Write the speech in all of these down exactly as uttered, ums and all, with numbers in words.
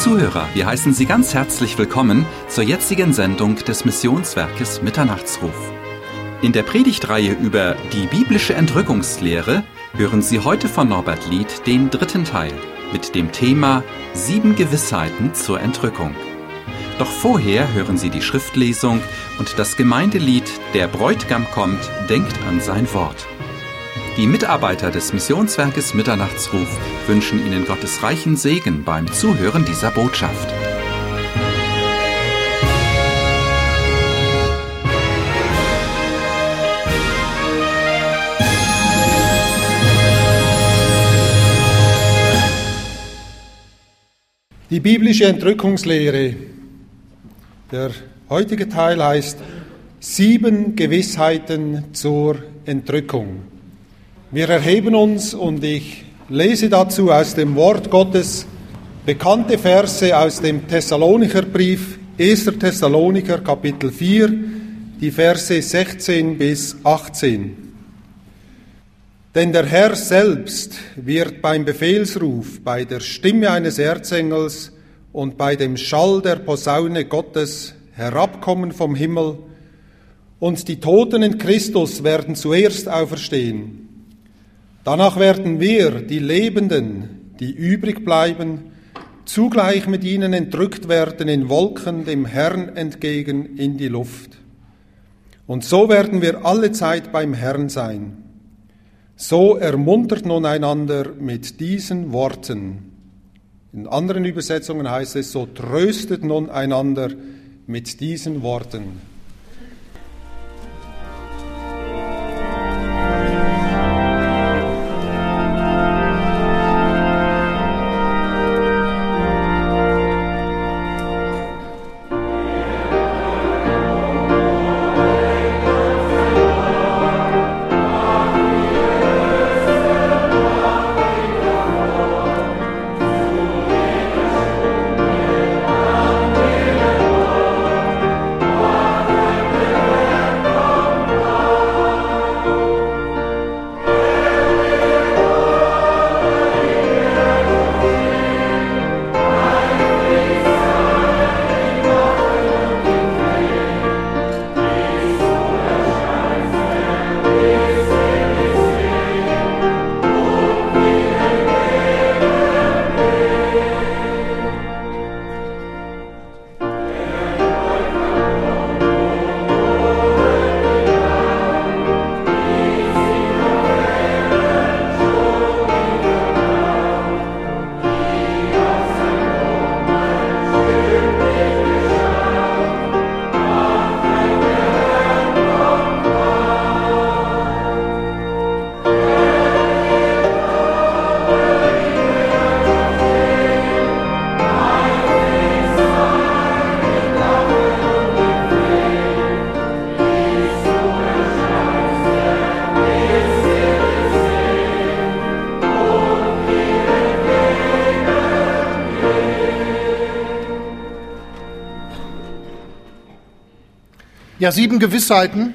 Zuhörer, wir heißen Sie ganz herzlich willkommen zur jetzigen Sendung des Missionswerkes Mitternachtsruf. In der Predigtreihe über die biblische Entrückungslehre hören Sie heute von Norbert Lied den dritten Teil mit dem Thema Sieben Gewissheiten zur Entrückung. Doch vorher hören Sie die Schriftlesung und das Gemeindelied Der Bräutigam kommt, denkt an sein Wort. Die Mitarbeiter des Missionswerkes Mitternachtsruf wünschen Ihnen Gottes reichen Segen beim Zuhören dieser Botschaft. Die biblische Entrückungslehre. Der heutige Teil heißt Sieben Gewissheiten zur Entrückung. Wir erheben uns und ich lese dazu aus dem Wort Gottes bekannte Verse aus dem Thessalonicherbrief, erster Thessalonicher Kapitel vier, die Verse sechzehn bis achtzehn. Denn der Herr selbst wird beim Befehlsruf, bei der Stimme eines Erzengels und bei dem Schall der Posaune Gottes herabkommen vom Himmel, und die Toten in Christus werden zuerst auferstehen. Danach werden wir, die Lebenden, die übrig bleiben, zugleich mit ihnen entrückt werden in Wolken dem Herrn entgegen in die Luft. Und so werden wir alle Zeit beim Herrn sein. So ermuntert nun einander mit diesen Worten. In anderen Übersetzungen heißt es, so tröstet nun einander mit diesen Worten. Ja, sieben Gewissheiten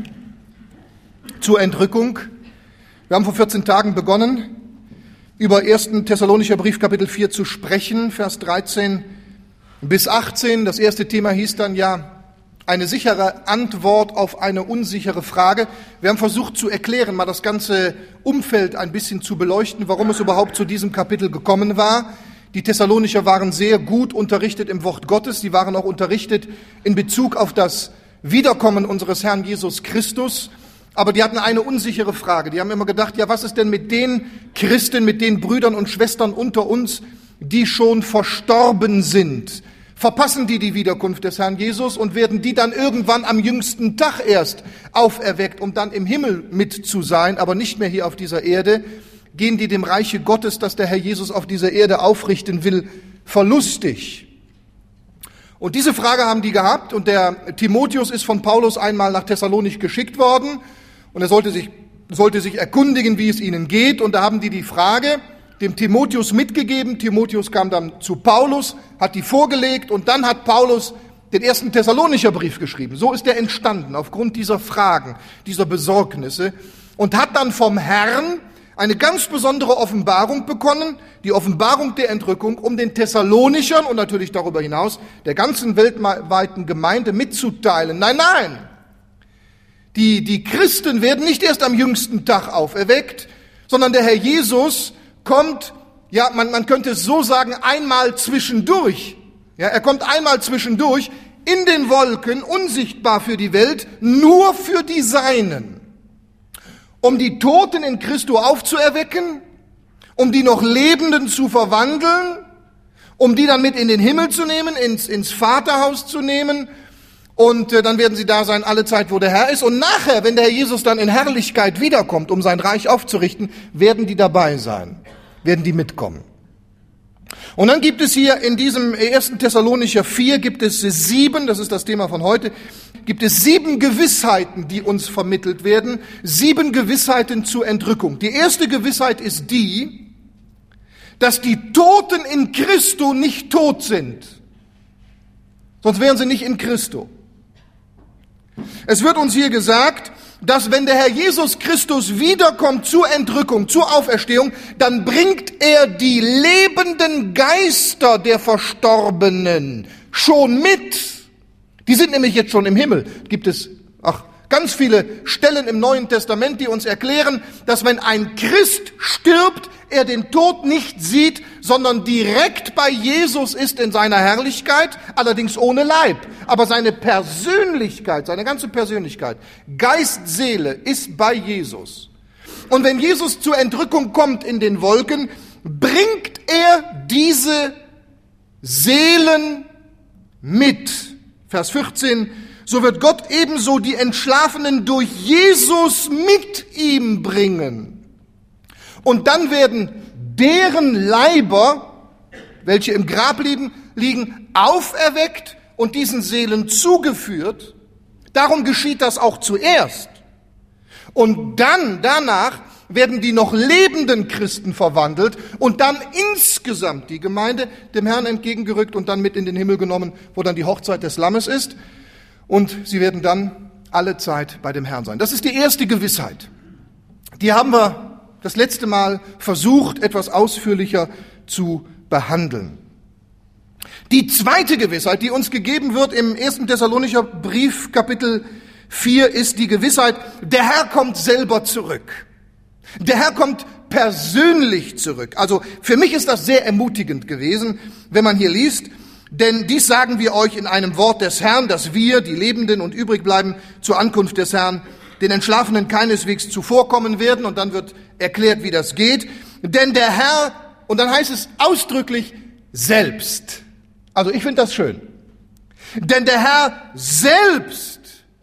zur Entrückung. Wir haben vor vierzehn Tagen begonnen, über ersten Thessalonicher Brief Kapitel vier zu sprechen, Vers dreizehn bis achtzehn. Das erste Thema hieß dann ja eine sichere Antwort auf eine unsichere Frage. Wir haben versucht zu erklären, mal das ganze Umfeld ein bisschen zu beleuchten, warum es überhaupt zu diesem Kapitel gekommen war. Die Thessalonicher waren sehr gut unterrichtet im Wort Gottes. Sie waren auch unterrichtet in Bezug auf das Wiederkommen unseres Herrn Jesus Christus, aber die hatten eine unsichere Frage. Die haben immer gedacht, ja, was ist denn mit den Christen, mit den Brüdern und Schwestern unter uns, die schon verstorben sind? Verpassen die die Wiederkunft des Herrn Jesus und werden die dann irgendwann am jüngsten Tag erst auferweckt, um dann im Himmel mit zu sein, aber nicht mehr hier auf dieser Erde? Gehen die dem Reiche Gottes, das der Herr Jesus auf dieser Erde aufrichten will, verlustig? Und diese Frage haben die gehabt, und der Timotheus ist von Paulus einmal nach Thessalonich geschickt worden, und er sollte sich, sollte sich erkundigen, wie es ihnen geht, und da haben die die Frage dem Timotheus mitgegeben. Timotheus kam dann zu Paulus, hat die vorgelegt, und dann hat Paulus den ersten Thessalonicher Brief geschrieben. So ist er entstanden, aufgrund dieser Fragen, dieser Besorgnisse, und hat dann vom Herrn eine ganz besondere Offenbarung bekommen, die Offenbarung der Entrückung, um den Thessalonichern und natürlich darüber hinaus der ganzen weltweiten Gemeinde mitzuteilen. Nein, nein, die, die Christen werden nicht erst am jüngsten Tag auferweckt, sondern der Herr Jesus kommt, ja, man, man könnte es so sagen, einmal zwischendurch. Ja, er kommt einmal zwischendurch in den Wolken, unsichtbar für die Welt, nur für die Seinen. Um die Toten in Christo aufzuerwecken, um die noch Lebenden zu verwandeln, um die dann mit in den Himmel zu nehmen, ins, ins Vaterhaus zu nehmen, und äh, dann werden sie da sein alle Zeit, wo der Herr ist. Und nachher, wenn der Herr Jesus dann in Herrlichkeit wiederkommt, um sein Reich aufzurichten, werden die dabei sein, werden die mitkommen. Und dann gibt es hier in diesem ersten Thessalonicher vier, gibt es sieben, das ist das Thema von heute, gibt es sieben Gewissheiten, die uns vermittelt werden, sieben Gewissheiten zur Entrückung. Die erste Gewissheit ist die, dass die Toten in Christo nicht tot sind. Sonst wären sie nicht in Christo. Es wird uns hier gesagt, dass wenn der Herr Jesus Christus wiederkommt zur Entrückung, zur Auferstehung, dann bringt er die lebenden Geister der Verstorbenen schon mit. Die sind nämlich jetzt schon im Himmel. Gibt es ach, ganz viele Stellen im Neuen Testament, die uns erklären, dass wenn ein Christ stirbt, er den Tod nicht sieht, sondern direkt bei Jesus ist in seiner Herrlichkeit, allerdings ohne Leib. Aber seine Persönlichkeit, seine ganze Persönlichkeit, Geist, Seele ist bei Jesus. Und wenn Jesus zur Entrückung kommt in den Wolken, bringt er diese Seelen mit. Vers vierzehn, so wird Gott ebenso die Entschlafenen durch Jesus mit ihm bringen. Und dann werden deren Leiber, welche im Grab liegen, liegen, auferweckt und diesen Seelen zugeführt. Darum geschieht das auch zuerst. Und dann, danach, werden die noch lebenden Christen verwandelt und dann insgesamt die Gemeinde dem Herrn entgegengerückt und dann mit in den Himmel genommen, wo dann die Hochzeit des Lammes ist. Und sie werden dann alle Zeit bei dem Herrn sein. Das ist die erste Gewissheit. Die haben wir das letzte Mal versucht, etwas ausführlicher zu behandeln. Die zweite Gewissheit, die uns gegeben wird im ersten Thessalonicher Brief, Kapitel vier, ist die Gewissheit, der Herr kommt selber zurück. Der Herr kommt persönlich zurück. Also für mich ist das sehr ermutigend gewesen, wenn man hier liest, denn dies sagen wir euch in einem Wort des Herrn, dass wir, die Lebenden und übrig bleiben, zur Ankunft des Herrn, den Entschlafenen keineswegs zuvorkommen werden. Und dann wird erklärt, wie das geht. Denn der Herr, und dann heißt es ausdrücklich, selbst. Also ich finde das schön. Denn der Herr selbst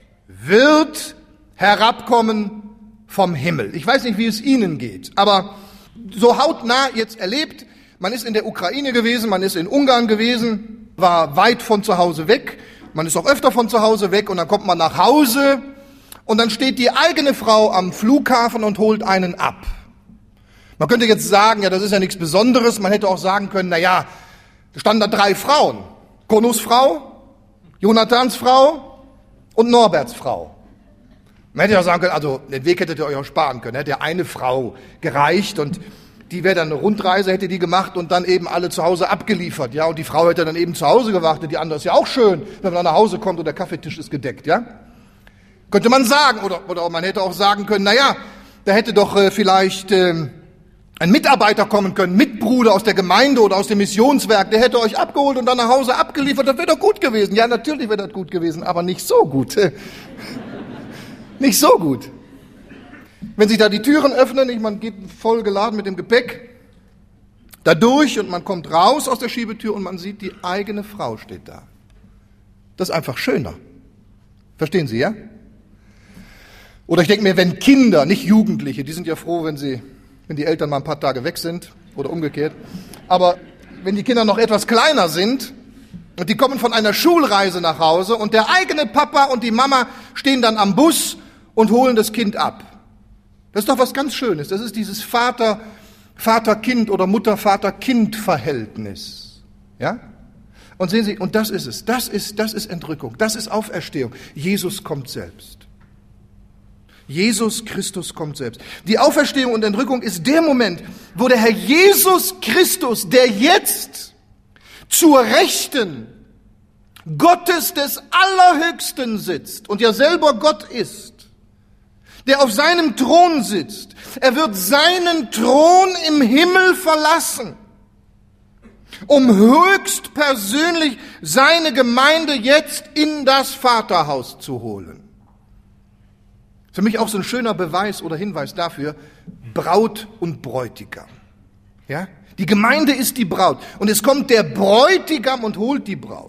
wird herabkommen vom Himmel. Ich weiß nicht, wie es Ihnen geht, aber so hautnah jetzt erlebt, man ist in der Ukraine gewesen, man ist in Ungarn gewesen, war weit von zu Hause weg, man ist auch öfter von zu Hause weg und dann kommt man nach Hause und dann steht die eigene Frau am Flughafen und holt einen ab. Man könnte jetzt sagen, ja, das ist ja nichts Besonderes, man hätte auch sagen können, na ja, da standen da drei Frauen, Konus Frau, Jonathans Frau und Norberts Frau. Man hätte ja sagen können, also den Weg hättet ihr euch auch sparen können, hätte ja eine Frau gereicht und die wäre dann eine Rundreise, hätte die gemacht und dann eben alle zu Hause abgeliefert, ja, und die Frau hätte dann eben zu Hause gewartet, die andere ist ja auch schön, wenn man nach Hause kommt und der Kaffeetisch ist gedeckt, ja. Könnte man sagen, oder, oder man hätte auch sagen können, na ja, da hätte doch äh, vielleicht äh, ein Mitarbeiter kommen können, Mitbruder aus der Gemeinde oder aus dem Missionswerk, der hätte euch abgeholt und dann nach Hause abgeliefert, das wäre doch gut gewesen. Ja, natürlich wäre das gut gewesen, aber nicht so gut. Nicht so gut. Wenn sich da die Türen öffnen, man geht voll geladen mit dem Gepäck da durch und man kommt raus aus der Schiebetür und man sieht, die eigene Frau steht da. Das ist einfach schöner. Verstehen Sie, ja? Oder ich denke mir, wenn Kinder, nicht Jugendliche, die sind ja froh, wenn sie, wenn die Eltern mal ein paar Tage weg sind oder umgekehrt, aber wenn die Kinder noch etwas kleiner sind und die kommen von einer Schulreise nach Hause und der eigene Papa und die Mama stehen dann am Bus und holen das Kind ab. Das ist doch was ganz Schönes. Das ist dieses Vater, Vater-Kind oder Mutter-Vater-Kind-Verhältnis. Ja? Und sehen Sie, und das ist es. Das ist, das ist Entrückung. Das ist Auferstehung. Jesus kommt selbst. Jesus Christus kommt selbst. Die Auferstehung und Entrückung ist der Moment, wo der Herr Jesus Christus, der jetzt zur Rechten Gottes des Allerhöchsten sitzt und ja selber Gott ist, der auf seinem Thron sitzt, er wird seinen Thron im Himmel verlassen, um höchstpersönlich seine Gemeinde jetzt in das Vaterhaus zu holen. Für mich auch so ein schöner Beweis oder Hinweis dafür, Braut und Bräutigam. Ja? Die Gemeinde ist die Braut und es kommt der Bräutigam und holt die Braut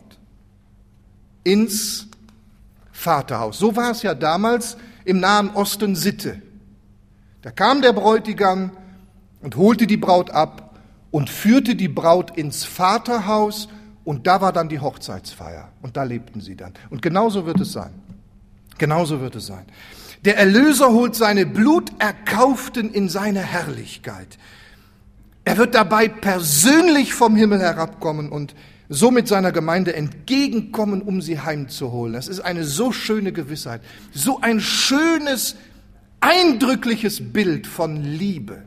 ins Vaterhaus. So war es ja damals im Nahen Osten Sitte. Da kam der Bräutigam und holte die Braut ab und führte die Braut ins Vaterhaus und da war dann die Hochzeitsfeier und da lebten sie dann. Und genauso wird es sein. Genauso wird es sein. Der Erlöser holt seine Bluterkauften in seine Herrlichkeit. Er wird dabei persönlich vom Himmel herabkommen und somit seiner Gemeinde entgegenkommen, um sie heimzuholen. Das ist eine so schöne Gewissheit, so ein schönes, eindrückliches Bild von Liebe.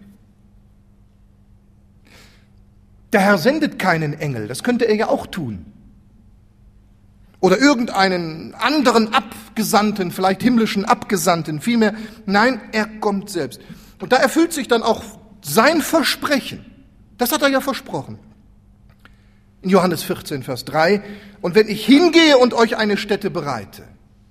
Der Herr sendet keinen Engel, das könnte er ja auch tun. Oder irgendeinen anderen Abgesandten, vielleicht himmlischen Abgesandten, vielmehr, nein, er kommt selbst. Und da erfüllt sich dann auch sein Versprechen. Das hat er ja versprochen. In Johannes vierzehn, Vers drei, und wenn ich hingehe und euch eine Stätte bereite.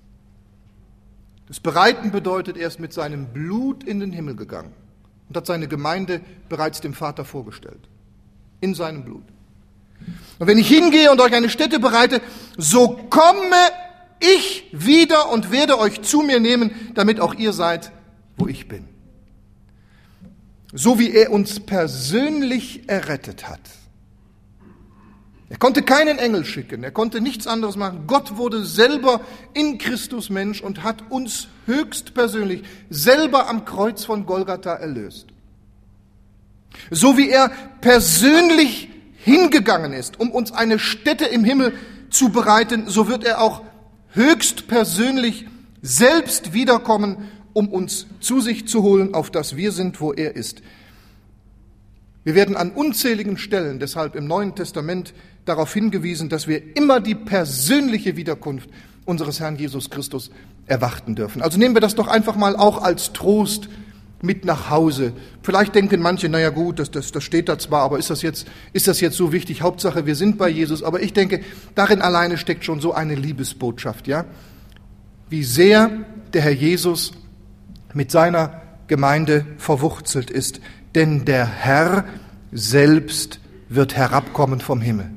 Das Bereiten bedeutet, er ist mit seinem Blut in den Himmel gegangen und hat seine Gemeinde bereits dem Vater vorgestellt. In seinem Blut. Und wenn ich hingehe und euch eine Stätte bereite, so komme ich wieder und werde euch zu mir nehmen, damit auch ihr seid, wo ich bin. So wie er uns persönlich errettet hat. Er konnte keinen Engel schicken, er konnte nichts anderes machen. Gott wurde selber in Christus Mensch und hat uns höchstpersönlich selber am Kreuz von Golgatha erlöst. So wie er persönlich hingegangen ist, um uns eine Stätte im Himmel zu bereiten, so wird er auch höchstpersönlich selbst wiederkommen, um uns zu sich zu holen, auf das wir sind, wo er ist. Wir werden an unzähligen Stellen deshalb im Neuen Testament darauf hingewiesen, dass wir immer die persönliche Wiederkunft unseres Herrn Jesus Christus erwarten dürfen. Also nehmen wir das doch einfach mal auch als Trost mit nach Hause. Vielleicht denken manche, naja gut, das, das, das steht da zwar, aber ist das jetzt, ist das jetzt so wichtig? Hauptsache, wir sind bei Jesus. Aber ich denke, darin alleine steckt schon so eine Liebesbotschaft, ja? Wie sehr der Herr Jesus mit seiner Gemeinde verwurzelt ist. Denn der Herr selbst wird herabkommen vom Himmel.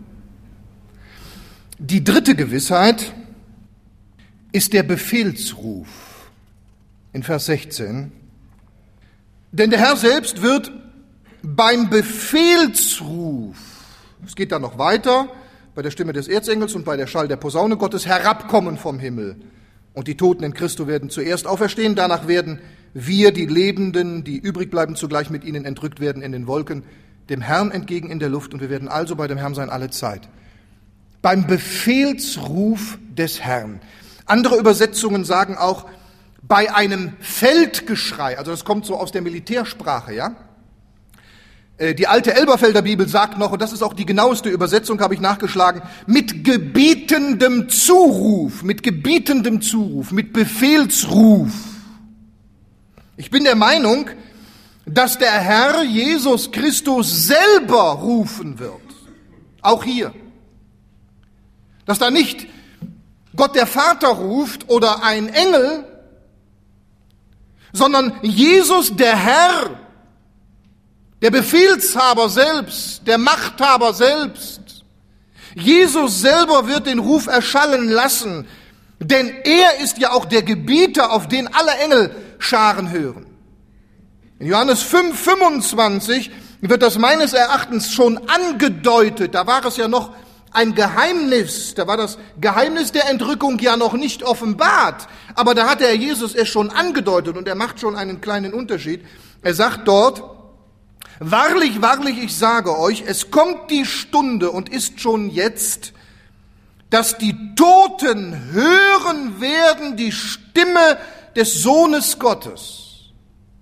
Die dritte Gewissheit ist der Befehlsruf in Vers sechzehn. Denn der Herr selbst wird beim Befehlsruf, es geht dann noch weiter, bei der Stimme des Erzengels und bei der Schall der Posaune Gottes herabkommen vom Himmel. Und die Toten in Christo werden zuerst auferstehen, danach werden wir, die Lebenden, die übrig bleiben, zugleich mit ihnen entrückt werden in den Wolken, dem Herrn entgegen in der Luft, und wir werden also bei dem Herrn sein alle Zeit. Beim Befehlsruf des Herrn. Andere Übersetzungen sagen auch, bei einem Feldgeschrei, also das kommt so aus der Militärsprache, ja. Die alte Elberfelder Bibel sagt noch, und das ist auch die genaueste Übersetzung, habe ich nachgeschlagen, mit gebietendem Zuruf, mit gebietendem Zuruf, mit Befehlsruf. Ich bin der Meinung, dass der Herr Jesus Christus selber rufen wird. Auch hier. Dass da nicht Gott der Vater ruft oder ein Engel, sondern Jesus der Herr, der Befehlshaber selbst, der Machthaber selbst. Jesus selber wird den Ruf erschallen lassen, denn er ist ja auch der Gebieter, auf den alle Engel Scharen hören. In Johannes fünf, fünfundzwanzig wird das meines Erachtens schon angedeutet. Da war es ja noch ein Geheimnis. Da war das Geheimnis der Entrückung ja noch nicht offenbart. Aber da hat der Herr Jesus es schon angedeutet und er macht schon einen kleinen Unterschied. Er sagt dort, wahrlich, wahrlich, ich sage euch, es kommt die Stunde und ist schon jetzt, dass die Toten hören werden die Stimme des Sohnes Gottes.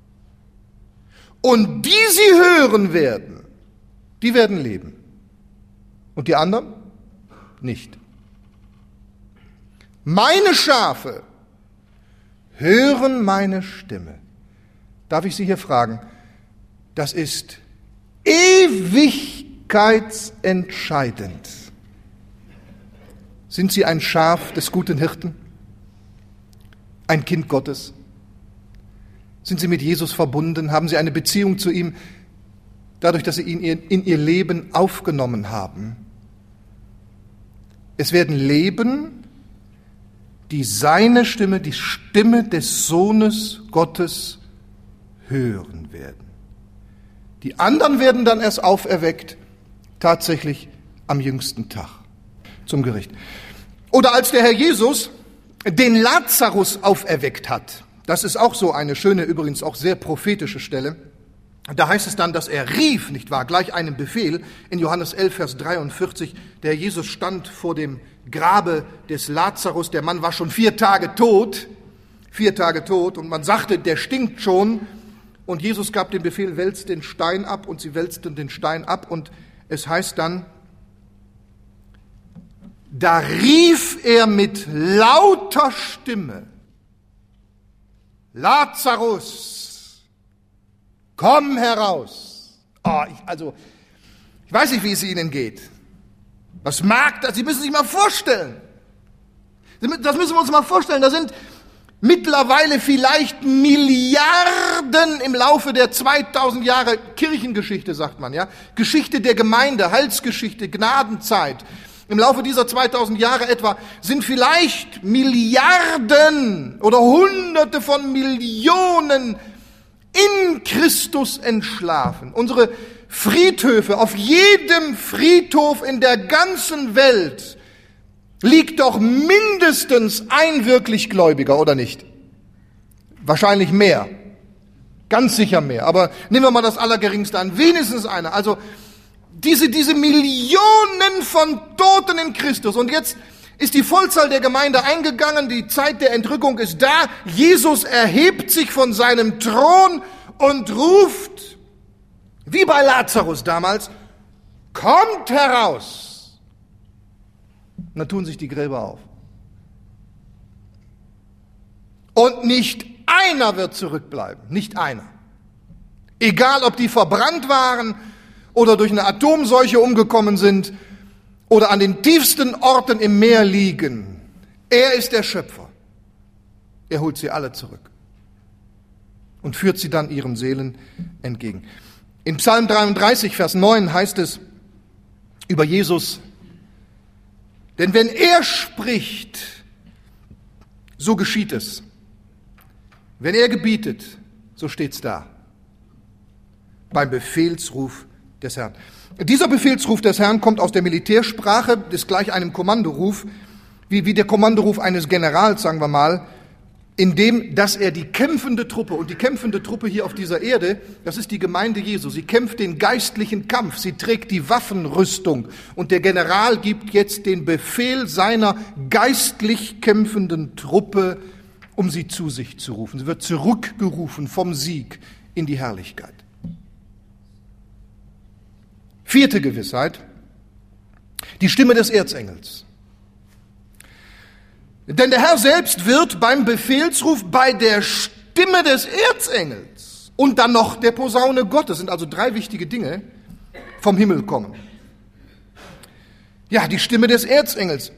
Und die sie hören werden, die werden leben. Und die anderen nicht. Meine Schafe hören meine Stimme. Darf ich Sie hier fragen? Das ist ewigkeitsentscheidend. Sind Sie ein Schaf des guten Hirten? Ein Kind Gottes? Sind Sie mit Jesus verbunden? Haben Sie eine Beziehung zu ihm, dadurch, dass Sie ihn in Ihr Leben aufgenommen haben? Es werden leben, die seine Stimme, die Stimme des Sohnes Gottes hören werden. Die anderen werden dann erst auferweckt, tatsächlich am jüngsten Tag zum Gericht. Oder als der Herr Jesus den Lazarus auferweckt hat, das ist auch so eine schöne, übrigens auch sehr prophetische Stelle, da heißt es dann, dass er rief, nicht wahr, gleich einen Befehl, in Johannes elf, Vers dreiundvierzig, der Jesus stand vor dem Grabe des Lazarus, der Mann war schon vier Tage tot, vier Tage tot, und man sagte, der stinkt schon, und Jesus gab den Befehl, wälzt den Stein ab, und sie wälzten den Stein ab, und es heißt dann, da rief er mit lauter Stimme, Lazarus, komm heraus. Oh, ich, also, ich weiß nicht, wie es Ihnen geht. Was mag das? Sie müssen sich mal vorstellen. Das müssen wir uns mal vorstellen. Da sind mittlerweile vielleicht Milliarden im Laufe der zweitausend Jahre Kirchengeschichte, sagt man, ja, Geschichte der Gemeinde, Heilsgeschichte, Gnadenzeit. Im Laufe dieser zweitausend Jahre etwa sind vielleicht Milliarden oder Hunderte von Millionen in Christus entschlafen. Unsere Friedhöfe, auf jedem Friedhof in der ganzen Welt liegt doch mindestens ein wirklich Gläubiger, oder nicht? Wahrscheinlich mehr. Ganz sicher mehr. Aber nehmen wir mal das Allergeringste an. Wenigstens einer. Also diese, diese Millionen von Toten in Christus. Und jetzt ist die Vollzahl der Gemeinde eingegangen. Die Zeit der Entrückung ist da. Jesus erhebt sich von seinem Thron und ruft, wie bei Lazarus damals, kommt heraus. Und dann tun sich die Gräber auf. Und nicht einer wird zurückbleiben. Nicht einer. Egal, ob die verbrannt waren oder durch eine Atomseuche umgekommen sind oder an den tiefsten Orten im Meer liegen. Er ist der Schöpfer. Er holt sie alle zurück und führt sie dann ihren Seelen entgegen. In Psalm dreiunddreißig, Vers neun heißt es über Jesus, denn wenn er spricht, so geschieht es. Wenn er gebietet, so steht's da. Beim Befehlsruf des Herrn. Dieser Befehlsruf des Herrn kommt aus der Militärsprache, ist gleich einem Kommandoruf, wie, wie der Kommandoruf eines Generals, sagen wir mal, in dem, dass er die kämpfende Truppe, und die kämpfende Truppe hier auf dieser Erde, das ist die Gemeinde Jesu, sie kämpft den geistlichen Kampf, sie trägt die Waffenrüstung, und der General gibt jetzt den Befehl seiner geistlich kämpfenden Truppe, um sie zu sich zu rufen. Sie wird zurückgerufen vom Sieg in die Herrlichkeit. Vierte Gewissheit, die Stimme des Erzengels. Denn der Herr selbst wird beim Befehlsruf bei der Stimme des Erzengels und dann noch der Posaune Gottes, sind also drei wichtige Dinge, vom Himmel kommen. Ja, die Stimme des Erzengels.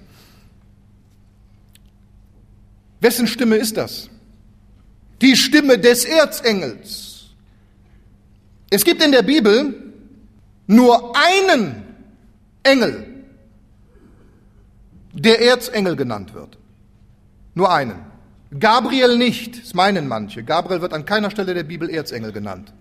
Wessen Stimme ist das? Die Stimme des Erzengels. Es gibt in der Bibel nur einen Engel, der Erzengel genannt wird. Nur einen. Gabriel nicht, das meinen manche. Gabriel wird an keiner Stelle der Bibel Erzengel genannt.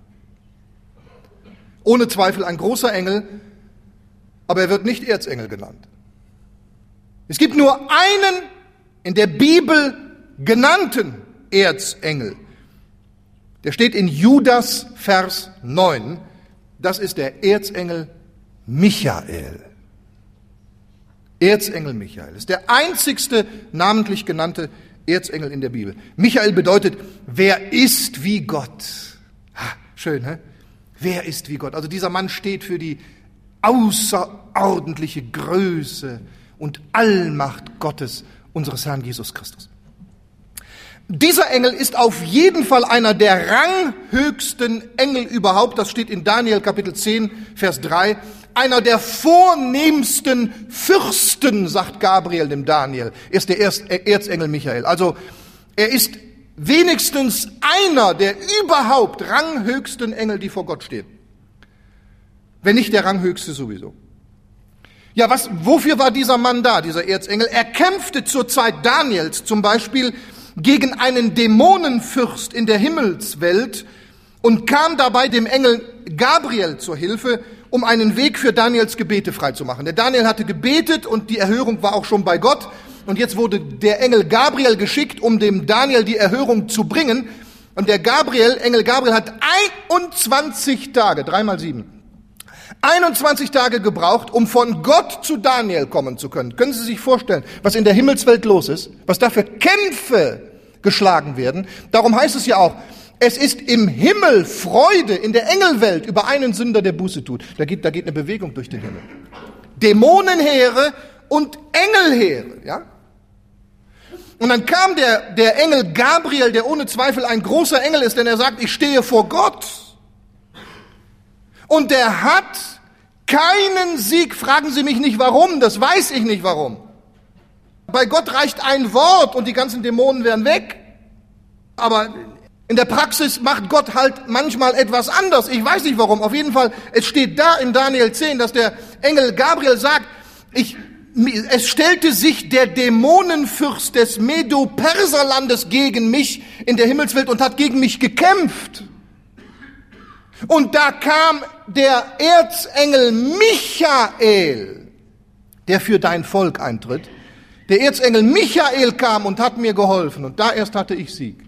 Ohne Zweifel ein großer Engel, aber er wird nicht Erzengel genannt. Es gibt nur einen in der Bibel genannten Erzengel. Der steht in Judas Vers neun. Das ist der Erzengel Michael. Erzengel Michael ist der einzigste namentlich genannte Erzengel in der Bibel. Michael bedeutet, wer ist wie Gott? Ha, schön, hä? Wer ist wie Gott? Also dieser Mann steht für die außerordentliche Größe und Allmacht Gottes, unseres Herrn Jesus Christus. Dieser Engel ist auf jeden Fall einer der ranghöchsten Engel überhaupt. Das steht in Daniel Kapitel zehn, Vers drei. Einer der vornehmsten Fürsten, sagt Gabriel dem Daniel. Er ist der Erzengel Michael. Also er ist wenigstens einer der überhaupt ranghöchsten Engel, die vor Gott stehen. Wenn nicht der ranghöchste sowieso. Ja, was, wofür war dieser Mann da, dieser Erzengel? Er kämpfte zur Zeit Daniels zum Beispiel gegen einen Dämonenfürst in der Himmelswelt und kam dabei dem Engel Gabriel zur Hilfe, um einen Weg für Daniels Gebete freizumachen. Der Daniel hatte gebetet und die Erhörung war auch schon bei Gott. Und jetzt wurde der Engel Gabriel geschickt, um dem Daniel die Erhörung zu bringen. Und der Gabriel, Engel Gabriel hat einundzwanzig Tage, dreimal sieben, einundzwanzig Tage gebraucht, um von Gott zu Daniel kommen zu können. Können Sie sich vorstellen, was in der Himmelswelt los ist? Was da für Kämpfe geschlagen werden? Darum heißt es ja auch, es ist im Himmel Freude in der Engelwelt über einen Sünder, der Buße tut. Da geht, da geht eine Bewegung durch den Himmel. Dämonenheere und Engelheere, ja? Und dann kam der, der Engel Gabriel, der ohne Zweifel ein großer Engel ist, denn er sagt, ich stehe vor Gott. Und der hat keinen Sieg. Fragen Sie mich nicht warum, das weiß ich nicht warum. Bei Gott reicht ein Wort und die ganzen Dämonen wären weg. Aber in der Praxis macht Gott halt manchmal etwas anders. Ich weiß nicht warum. Auf jeden Fall, es steht da in Daniel zehn, dass der Engel Gabriel sagt, ich, es stellte sich der Dämonenfürst des Medo-Perserlandes gegen mich in der Himmelswelt und hat gegen mich gekämpft. Und da kam der Erzengel Michael, der für dein Volk eintritt. Der Erzengel Michael kam und hat mir geholfen. Und da erst hatte ich Sieg.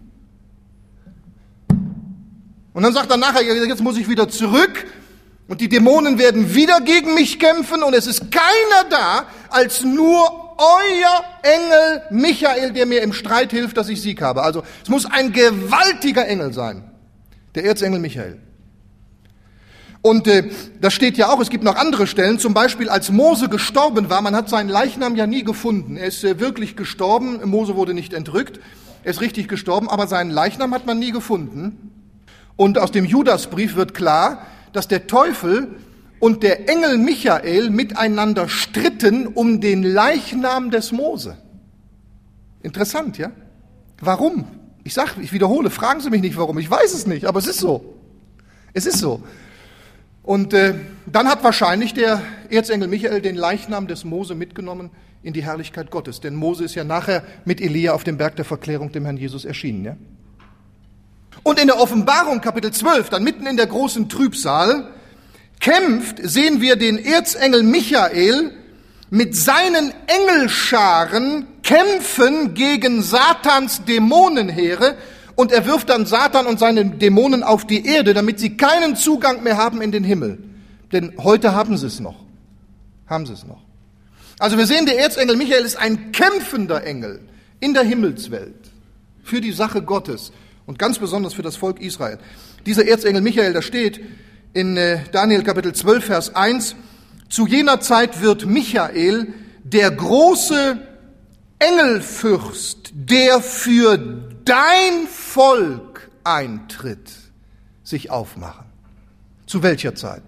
Und dann sagt er nachher, jetzt muss ich wieder zurück. Und die Dämonen werden wieder gegen mich kämpfen. Und es ist keiner da, als nur euer Engel Michael, der mir im Streit hilft, dass ich Sieg habe. Also es muss ein gewaltiger Engel sein. Der Erzengel Michael. Und äh, das steht ja auch, es gibt noch andere Stellen, zum Beispiel als Mose gestorben war, man hat seinen Leichnam ja nie gefunden. Er ist äh, wirklich gestorben, Mose wurde nicht entrückt, er ist richtig gestorben, aber seinen Leichnam hat man nie gefunden. Und aus dem Judasbrief wird klar, dass der Teufel und der Engel Michael miteinander stritten um den Leichnam des Mose. Interessant, ja? Warum? Ich sag, ich wiederhole, fragen Sie mich nicht warum, ich weiß es nicht, aber es ist so. Es ist so. Und äh, dann hat wahrscheinlich der Erzengel Michael den Leichnam des Mose mitgenommen in die Herrlichkeit Gottes. Denn Mose ist ja nachher mit Elia auf dem Berg der Verklärung dem Herrn Jesus erschienen. Ja? Und in der Offenbarung Kapitel zwölf, dann mitten in der großen Trübsal, kämpft, sehen wir den Erzengel Michael mit seinen Engelscharen kämpfen gegen Satans Dämonenheere. Und er wirft dann Satan und seine Dämonen auf die Erde, damit sie keinen Zugang mehr haben in den Himmel. Denn heute haben sie es noch. Haben sie es noch. Also wir sehen, der Erzengel Michael ist ein kämpfender Engel in der Himmelswelt für die Sache Gottes und ganz besonders für das Volk Israel. Dieser Erzengel Michael, da steht in Daniel Kapitel zwölf, Vers eins, zu jener Zeit wird Michael, der große Engelfürst, der für dein Volk eintritt, sich aufmachen. Zu welcher Zeit?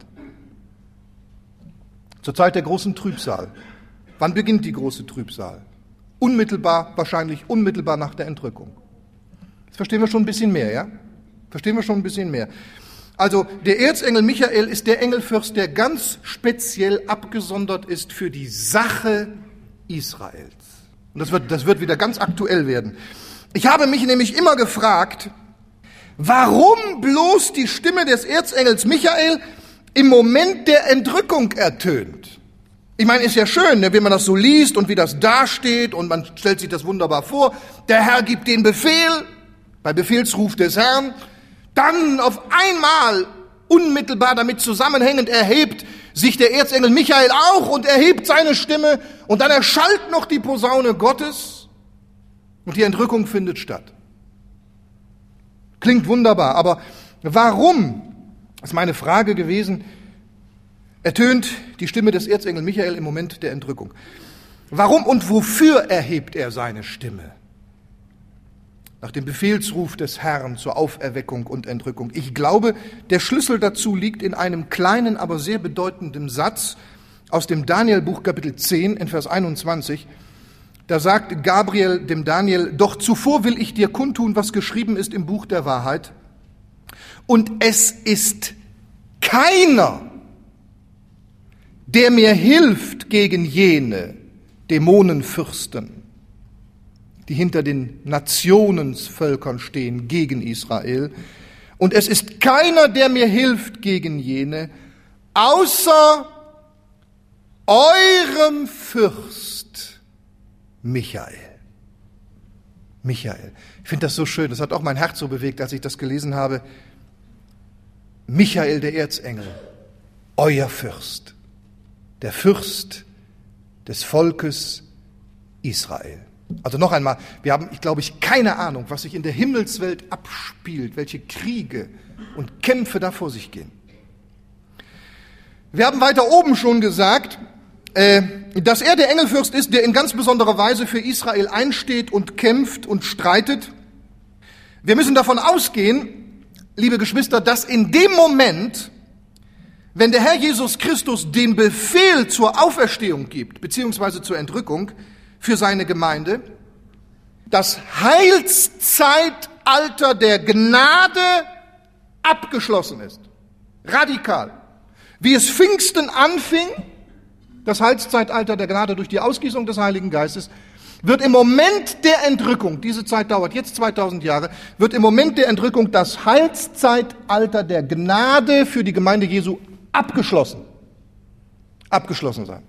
Zur Zeit der großen Trübsal. Wann beginnt die große Trübsal? Unmittelbar, wahrscheinlich unmittelbar nach der Entrückung. Jetzt verstehen wir schon ein bisschen mehr, ja? Verstehen wir schon ein bisschen mehr. Also der Erzengel Michael ist der Engelfürst, der ganz speziell abgesondert ist für die Sache Israels. Und das wird, das wird wieder ganz aktuell werden. Ich habe mich nämlich immer gefragt, warum bloß die Stimme des Erzengels Michael im Moment der Entrückung ertönt. Ich meine, ist ja schön, wenn man das so liest und wie das dasteht und man stellt sich das wunderbar vor. Der Herr gibt den Befehl, bei Befehlsruf des Herrn, dann auf einmal unmittelbar damit zusammenhängend erhebt sich der Erzengel Michael auch und erhebt seine Stimme und dann erschallt noch die Posaune Gottes. Und die Entrückung findet statt. Klingt wunderbar, aber warum, ist meine Frage gewesen, ertönt die Stimme des Erzengels Michael im Moment der Entrückung. Warum und wofür erhebt er seine Stimme? Nach dem Befehlsruf des Herrn zur Auferweckung und Entrückung. Ich glaube, der Schlüssel dazu liegt in einem kleinen, aber sehr bedeutenden Satz aus dem Danielbuch Kapitel zehn in Vers einundzwanzig. Da sagt Gabriel dem Daniel, doch zuvor will ich dir kundtun, was geschrieben ist im Buch der Wahrheit. Und es ist keiner, der mir hilft gegen jene Dämonenfürsten, die hinter den Nationsvölkern stehen gegen Israel. Und es ist keiner, der mir hilft gegen jene, außer eurem Fürst Michael. Michael. Ich finde das so schön, das hat auch mein Herz so bewegt, als ich das gelesen habe. Michael, der Erzengel, euer Fürst, der Fürst des Volkes Israel. Also noch einmal, wir haben, ich glaube, ich keine Ahnung, was sich in der Himmelswelt abspielt, welche Kriege und Kämpfe da vor sich gehen. Wir haben weiter oben schon gesagt, äh, dass er der Engelfürst ist, der in ganz besonderer Weise für Israel einsteht und kämpft und streitet. Wir müssen davon ausgehen, liebe Geschwister, dass in dem Moment, wenn der Herr Jesus Christus den Befehl zur Auferstehung gibt, beziehungsweise zur Entrückung für seine Gemeinde, das Heilszeitalter der Gnade abgeschlossen ist. Radikal. Wie es Pfingsten anfing, das Heilszeitalter der Gnade durch die Ausgießung des Heiligen Geistes, wird im Moment der Entrückung, diese Zeit dauert jetzt zweitausend Jahre, wird im Moment der Entrückung das Heilszeitalter der Gnade für die Gemeinde Jesu abgeschlossen. Abgeschlossen sein.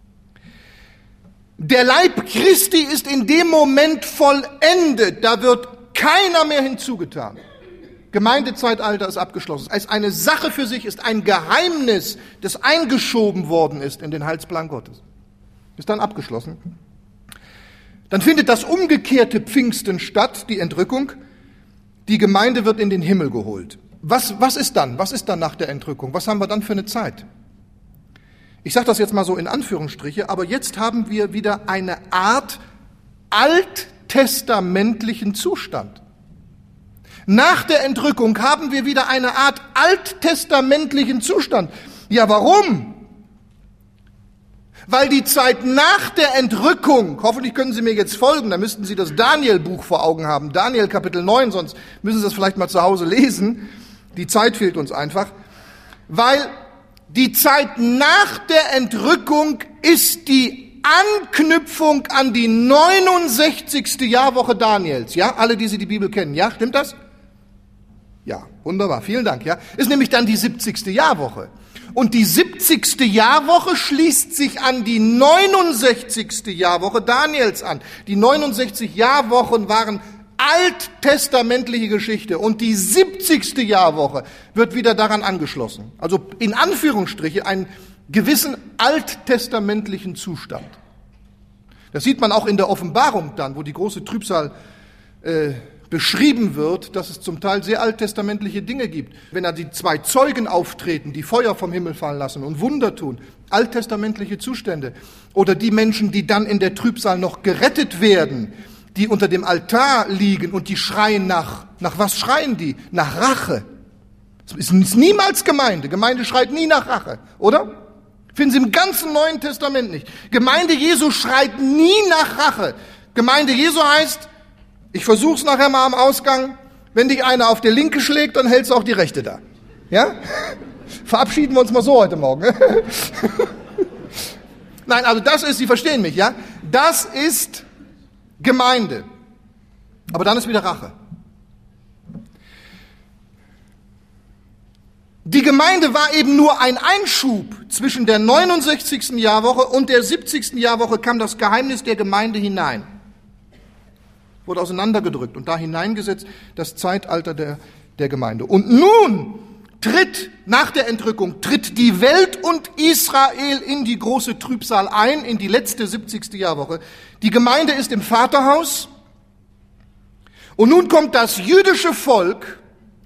Der Leib Christi ist in dem Moment vollendet, da wird keiner mehr hinzugetan. Gemeindezeitalter ist abgeschlossen. Es ist eine Sache für sich, ist ein Geheimnis, das eingeschoben worden ist in den Heilsplan Gottes. Ist dann abgeschlossen. Dann findet das umgekehrte Pfingsten statt, die Entrückung. Die Gemeinde wird in den Himmel geholt. Was, was ist dann? Was ist dann nach der Entrückung? Was haben wir dann für eine Zeit? Ich sage das jetzt mal so in Anführungsstriche, aber jetzt haben wir wieder eine Art alttestamentlichen Zustand. Nach der Entrückung haben wir wieder eine Art alttestamentlichen Zustand. Ja, warum? Weil die Zeit nach der Entrückung, hoffentlich können Sie mir jetzt folgen, da müssten Sie das Daniel-Buch vor Augen haben, Daniel Kapitel neun, sonst müssen Sie das vielleicht mal zu Hause lesen. Die Zeit fehlt uns einfach. Weil die Zeit nach der Entrückung ist die Anknüpfung an die neunundsechzigste Jahrwoche Daniels. Ja, alle, die Sie die Bibel kennen. Ja, stimmt das? Ja, wunderbar, vielen Dank. Ja, ist nämlich dann die siebzigste Jahrwoche. Und die siebzigste Jahrwoche schließt sich an die neunundsechzigste Jahrwoche Daniels an. Die neunundsechzig Jahrwochen waren alttestamentliche Geschichte und die siebzigste Jahrwoche wird wieder daran angeschlossen. Also in Anführungsstriche einen gewissen alttestamentlichen Zustand. Das sieht man auch in der Offenbarung dann, wo die große Trübsal äh, beschrieben wird, dass es zum Teil sehr alttestamentliche Dinge gibt. Wenn da die zwei Zeugen auftreten, die Feuer vom Himmel fallen lassen und Wunder tun, alttestamentliche Zustände. Oder die Menschen, die dann in der Trübsal noch gerettet werden, die unter dem Altar liegen und die schreien nach, nach was schreien die? Nach Rache. Das ist niemals Gemeinde. Gemeinde schreit nie nach Rache, oder? Finden Sie im ganzen Neuen Testament nicht. Gemeinde Jesu schreit nie nach Rache. Gemeinde Jesu heißt, ich versuch's nachher mal am Ausgang, wenn dich einer auf die Linke schlägt, dann hältst du auch die Rechte da. Ja? Verabschieden wir uns mal so heute Morgen. Nein, also das ist, Sie verstehen mich, ja? Das ist Gemeinde. Aber dann ist wieder Rache. Die Gemeinde war eben nur ein Einschub. Zwischen der neunundsechzigsten Jahrwoche und der siebzigsten Jahrwoche kam das Geheimnis der Gemeinde hinein. Wurde auseinandergedrückt und da hineingesetzt das Zeitalter der, der Gemeinde. Und nun tritt, nach der Entrückung, tritt die Welt und Israel in die große Trübsal ein, in die letzte siebzigste Jahrwoche. Die Gemeinde ist im Vaterhaus Und nun kommt das jüdische Volk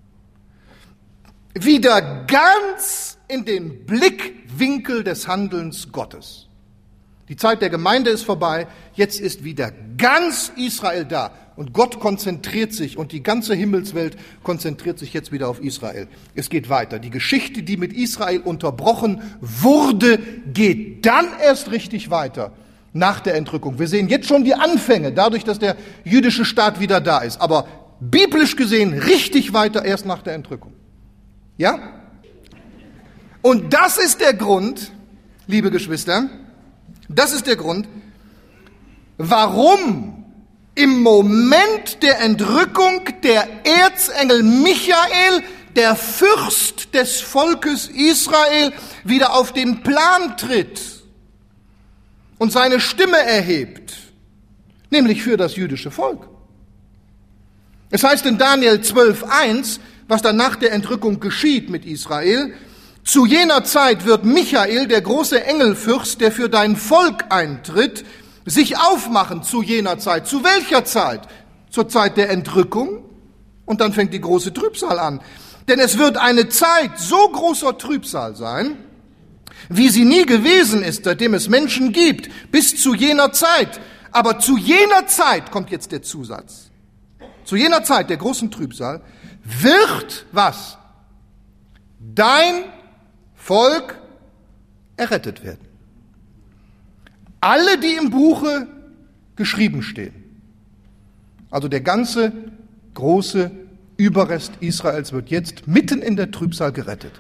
wieder ganz in den Blickwinkel des Handelns Gottes. Die Zeit der Gemeinde ist vorbei, jetzt ist wieder ganz Israel da. Und Gott konzentriert sich und die ganze Himmelswelt konzentriert sich jetzt wieder auf Israel. Es geht weiter. Die Geschichte, die mit Israel unterbrochen wurde, geht dann erst richtig weiter nach der Entrückung. Wir sehen jetzt schon die Anfänge, dadurch, dass der jüdische Staat wieder da ist. Aber biblisch gesehen richtig weiter erst nach der Entrückung. Ja? Und das ist der Grund, liebe Geschwister, das ist der Grund, warum im Moment der Entrückung der Erzengel Michael, der Fürst des Volkes Israel, wieder auf den Plan tritt und seine Stimme erhebt, nämlich für das jüdische Volk. Es heißt in Daniel zwölf eins, was dann nach der Entrückung geschieht mit Israel: Zu jener Zeit wird Michael, der große Engelfürst, der für dein Volk eintritt, sich aufmachen zu jener Zeit. Zu welcher Zeit? Zur Zeit der Entrückung. Und dann fängt die große Trübsal an. Denn es wird eine Zeit so großer Trübsal sein, wie sie nie gewesen ist, seitdem es Menschen gibt, bis zu jener Zeit. Aber zu jener Zeit kommt jetzt der Zusatz. Zu jener Zeit der großen Trübsal wird was? Dein Volk errettet werden. Alle, die im Buche geschrieben stehen. Also der ganze große Überrest Israels wird jetzt mitten in der Trübsal gerettet.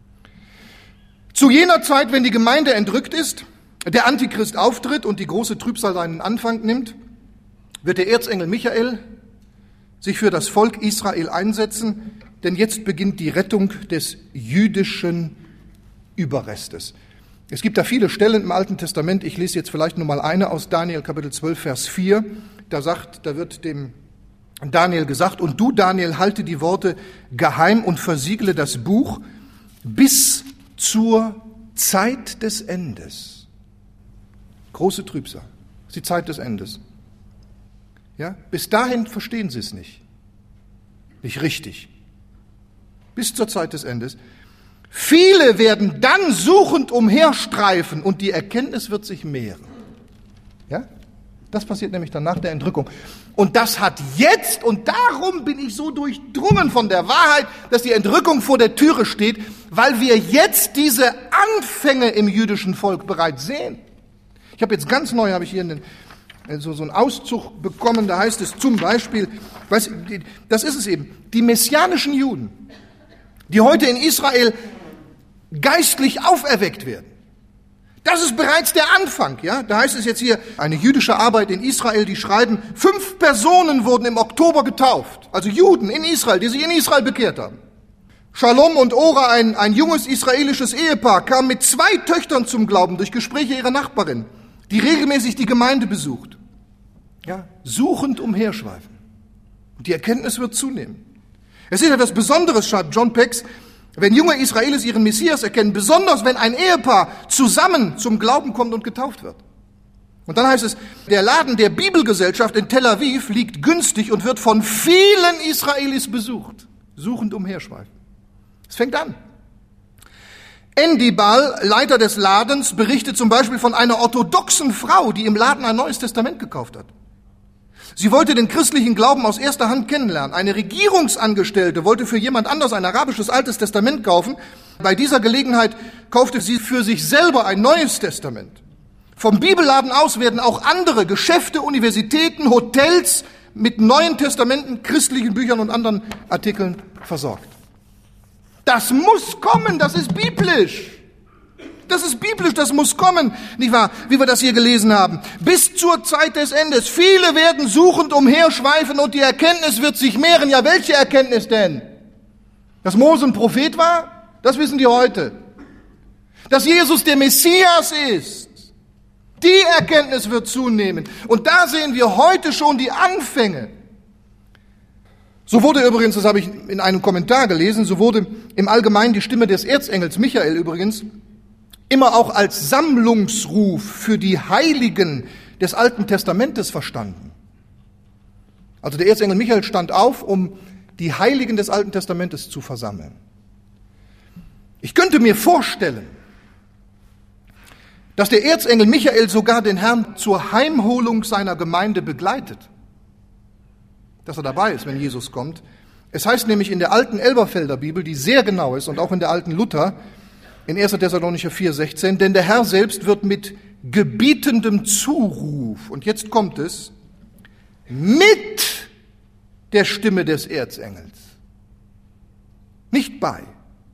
Zu jener Zeit, wenn die Gemeinde entrückt ist, der Antichrist auftritt und die große Trübsal seinen Anfang nimmt, wird der Erzengel Michael sich für das Volk Israel einsetzen, denn jetzt beginnt die Rettung des jüdischen Überrestes. Es gibt da viele Stellen im Alten Testament, ich lese jetzt vielleicht nur mal eine aus Daniel Kapitel zwölf, Vers vier, da sagt, da wird dem Daniel gesagt: Und du, Daniel, halte die Worte geheim und versiegle das Buch bis zur Zeit des Endes. Große Trübsal, das ist die Zeit des Endes. Ja, bis dahin verstehen sie es nicht. Nicht richtig. Bis zur Zeit des Endes. Viele werden dann suchend umherstreifen und die Erkenntnis wird sich mehren. Ja? Das passiert nämlich dann nach der Entrückung. Und das hat jetzt, und darum bin ich so durchdrungen von der Wahrheit, dass die Entrückung vor der Türe steht, weil wir jetzt diese Anfänge im jüdischen Volk bereits sehen. Ich habe jetzt ganz neu, habe ich hier einen, so, so einen Auszug bekommen, da heißt es zum Beispiel, weiß, das ist es eben, die messianischen Juden, die heute in Israel geistlich auferweckt werden. Das ist bereits der Anfang, ja. Da heißt es jetzt hier, eine jüdische Arbeit in Israel, die schreiben, fünf Personen wurden im Oktober getauft. Also Juden in Israel, die sich in Israel bekehrt haben. Shalom und Ora, ein, ein junges israelisches Ehepaar, kam mit zwei Töchtern zum Glauben durch Gespräche ihrer Nachbarin, die regelmäßig die Gemeinde besucht. Ja, suchend umherschweifen. Und die Erkenntnis wird zunehmen. Es ist etwas Besonderes, schreibt John Pex, wenn junge Israelis ihren Messias erkennen, besonders wenn ein Ehepaar zusammen zum Glauben kommt und getauft wird. Und dann heißt es, der Laden der Bibelgesellschaft in Tel Aviv liegt günstig und wird von vielen Israelis besucht, suchend umherschweifen. Es fängt an. Endibal, Leiter des Ladens, berichtet zum Beispiel von einer orthodoxen Frau, die im Laden ein Neues Testament gekauft hat. Sie wollte den christlichen Glauben aus erster Hand kennenlernen. Eine Regierungsangestellte wollte für jemand anders ein arabisches Altes Testament kaufen. Bei dieser Gelegenheit kaufte sie für sich selber ein Neues Testament. Vom Bibelladen aus werden auch andere Geschäfte, Universitäten, Hotels mit Neuen Testamenten, christlichen Büchern und anderen Artikeln versorgt. Das muss kommen, das ist biblisch. Das ist biblisch, das muss kommen, nicht wahr? Wie wir das hier gelesen haben. Bis zur Zeit des Endes. Viele werden suchend umherschweifen und die Erkenntnis wird sich mehren. Ja, welche Erkenntnis denn? Dass Mose ein Prophet war? Das wissen die heute. Dass Jesus der Messias ist. Die Erkenntnis wird zunehmen. Und da sehen wir heute schon die Anfänge. So wurde übrigens, das habe ich in einem Kommentar gelesen, so wurde im Allgemeinen die Stimme des Erzengels Michael übrigens immer auch als Sammlungsruf für die Heiligen des Alten Testamentes verstanden. Also der Erzengel Michael stand auf, um die Heiligen des Alten Testamentes zu versammeln. Ich könnte mir vorstellen, dass der Erzengel Michael sogar den Herrn zur Heimholung seiner Gemeinde begleitet. Dass er dabei ist, wenn Jesus kommt. Es heißt nämlich in der alten Elberfelder Bibel, die sehr genau ist, und auch in der alten Luther, in erster Thessalonicher vier sechzehn, denn der Herr selbst wird mit gebietendem Zuruf, und jetzt kommt es, mit der Stimme des Erzengels, nicht bei,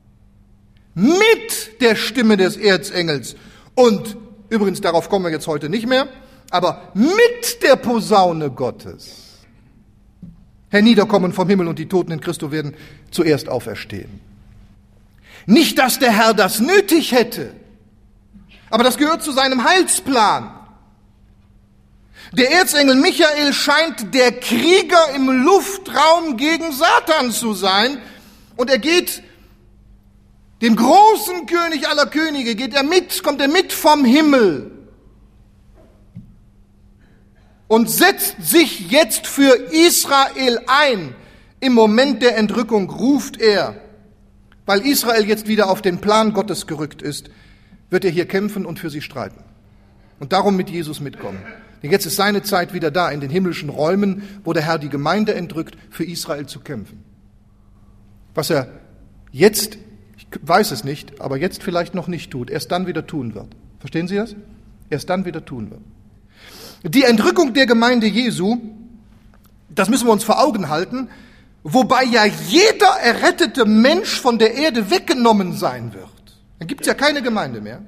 mit der Stimme des Erzengels und übrigens, darauf kommen wir jetzt heute nicht mehr, aber mit der Posaune Gottes herniederkommen vom Himmel und die Toten in Christo werden zuerst auferstehen. Nicht, dass der Herr das nötig hätte, aber das gehört zu seinem Heilsplan. Der Erzengel Michael scheint der Krieger im Luftraum gegen Satan zu sein und er geht dem großen König aller Könige, geht er mit, kommt er mit vom Himmel und setzt sich jetzt für Israel ein. Im Moment der Entrückung ruft er, weil Israel jetzt wieder auf den Plan Gottes gerückt ist, wird er hier kämpfen und für sie streiten. Und darum mit Jesus mitkommen. Denn jetzt ist seine Zeit wieder da, in den himmlischen Räumen, wo der Herr die Gemeinde entrückt, für Israel zu kämpfen. Was er jetzt, ich weiß es nicht, aber jetzt vielleicht noch nicht tut, erst dann wieder tun wird. Verstehen Sie das? Erst dann wieder tun wird. Die Entrückung der Gemeinde Jesu, das müssen wir uns vor Augen halten, wobei ja jeder errettete Mensch von der Erde weggenommen sein wird. Dann gibt es ja keine Gemeinde mehr.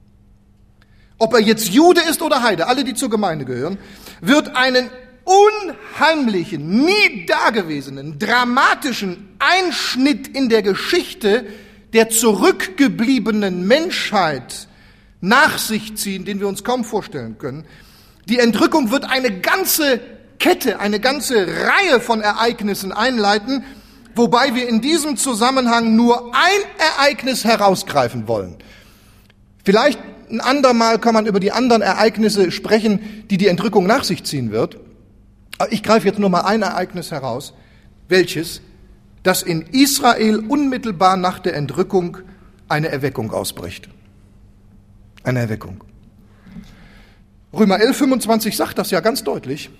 Ob er jetzt Jude ist oder Heide, alle, die zur Gemeinde gehören, wird einen unheimlichen, nie dagewesenen, dramatischen Einschnitt in der Geschichte der zurückgebliebenen Menschheit nach sich ziehen, den wir uns kaum vorstellen können. Die Entrückung wird eine ganze Kette, eine ganze Reihe von Ereignissen einleiten, wobei wir in diesem Zusammenhang nur ein Ereignis herausgreifen wollen. Vielleicht ein andermal kann man über die anderen Ereignisse sprechen, die die Entrückung nach sich ziehen wird. Aber ich greife jetzt nur mal ein Ereignis heraus, welches, dass in Israel unmittelbar nach der Entrückung eine Erweckung ausbricht. Eine Erweckung. Römer elf fünfundzwanzig sagt das ja ganz deutlich.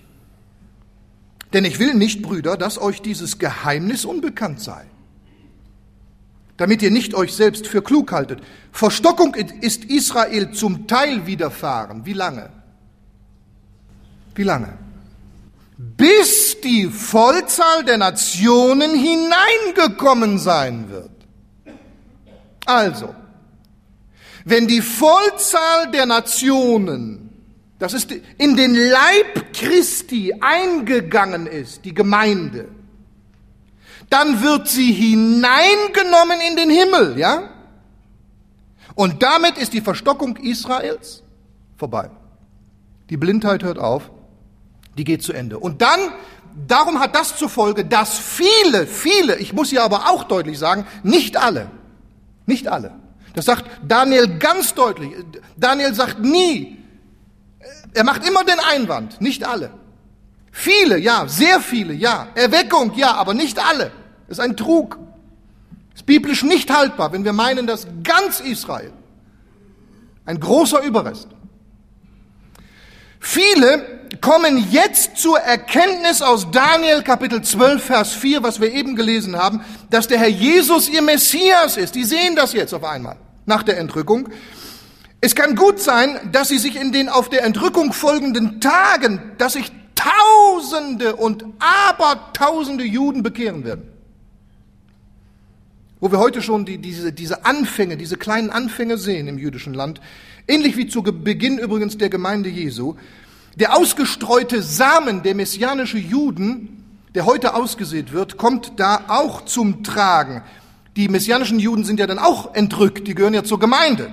Denn ich will nicht, Brüder, dass euch dieses Geheimnis unbekannt sei, damit ihr nicht euch selbst für klug haltet. Verstockung ist Israel zum Teil widerfahren. Wie lange? Wie lange? Bis die Vollzahl der Nationen hineingekommen sein wird. Also, wenn die Vollzahl der Nationen, das ist in den Leib Christi eingegangen ist, die Gemeinde, dann wird sie hineingenommen in den Himmel, ja? Und damit ist die Verstockung Israels vorbei. Die Blindheit hört auf, die geht zu Ende. Und dann, darum hat das zur Folge, dass viele, viele, ich muss hier aber auch deutlich sagen, nicht alle, nicht alle, das sagt Daniel ganz deutlich, Daniel sagt nie, er macht immer den Einwand, nicht alle. Viele, ja, sehr viele, ja. Erweckung, ja, aber nicht alle. Das ist ein Trug. Das ist biblisch nicht haltbar, wenn wir meinen, dass ganz Israel, ein großer Überrest. Viele kommen jetzt zur Erkenntnis aus Daniel Kapitel zwölf, Vers vier, was wir eben gelesen haben, dass der Herr Jesus ihr Messias ist. Die sehen das jetzt auf einmal, nach der Entrückung. Es kann gut sein, dass sie sich in den auf der Entrückung folgenden Tagen, dass sich Tausende und Abertausende Juden bekehren werden. Wo wir heute schon die, diese, diese Anfänge, diese kleinen Anfänge sehen im jüdischen Land, ähnlich wie zu Beginn übrigens der Gemeinde Jesu, der ausgestreute Samen, der messianische Juden, der heute ausgesät wird, kommt da auch zum Tragen. Die messianischen Juden sind ja dann auch entrückt, die gehören ja zur Gemeinde.